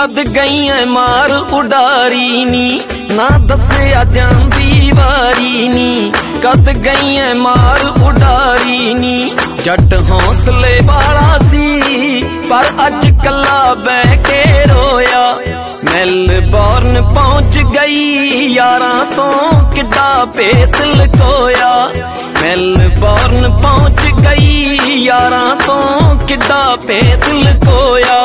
कद गई है मार उडारी नी, ना दसिया जांदी वारी नी। कद गई है मार उडारी नी, जट हौसले वाला सी पर अज कला बह के रोया। मेलबोर्न पहुंच गई यारां तो किड्डा भेत लकोया। मेलबोर्न पहुंच गई यारां तो किड्डा भेत लकोया।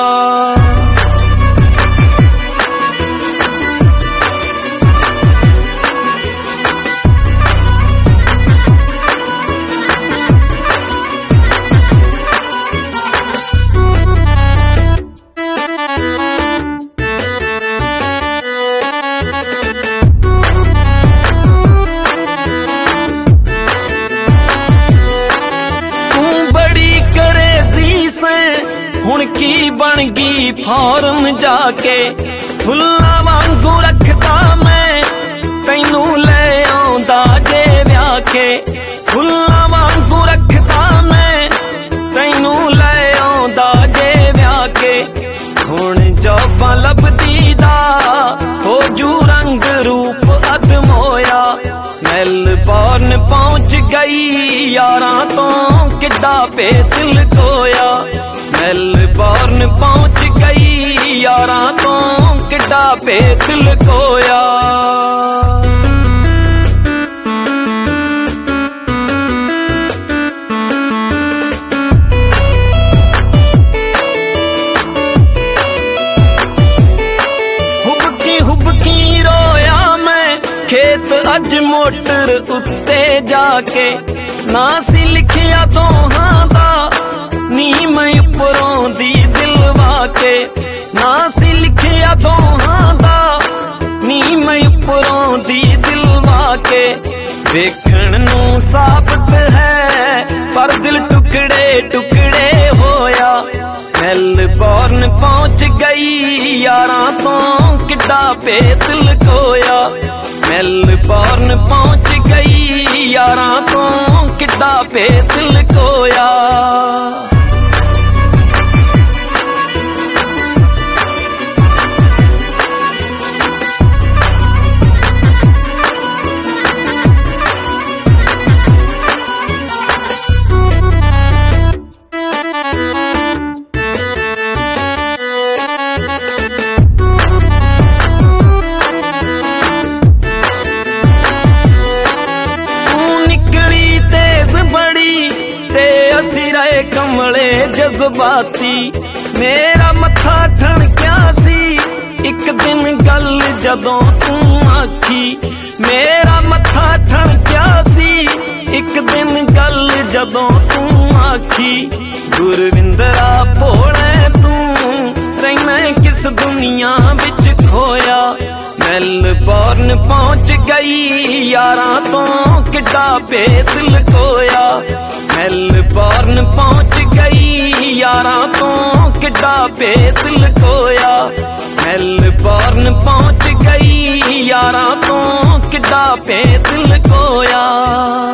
हुण की बन गई फॉर्म जाके, फुल्ला वांगू रखदा मैं तैनू ले आउंदा जे ब्याह के। फुल्ला वांगू रखदा मैं तैनू ले आउंदा जे ब्याह के। हुण जॉबां लभदी दा हो जू रंग रूप अदमोया। मेलबोर्न पहुंच गई यारां तो किड्डा भेत लकोया। मेलबोर्न पहुंच गई यारां तो किड्डा भेत लकोया। हुबकी हुबकी रोया मैं खेत अज मोटर उत्ते जाके। ना सी लिखिया दोहां दा नी मैं उपरों दी दिलवा के। ना सी लिखिया दोहां दा नी मैं उपरों दी दिलवा के। वेखण नू साबित है पर दिल टुकड़े टुकड़े होया। मेलबोर्न पहुंच गई यारां तो किड्डा भेत लकोया। मेलबोर्न पहुंच गई यारां तो किड्डा भेत लकोया। कमले जज्बाती मेरा मत्था ठणकिया सी एक दिन गल जदों तू आखी। मेरा मत्था ठणकिया सी एक दिन गल जदों तू आखी। गुरविंदरा भोले तू रहना किस दुनिया विच खोया। मेलबोर्न पहुंच गई यारां तो किड्डा भेत लकोया। मेलबोर्न पहुंच गई यारां तो किड्डा भेत लकोया। मेलबोर्न पहुंच गई यारां तो किड्डा भेत लकोया।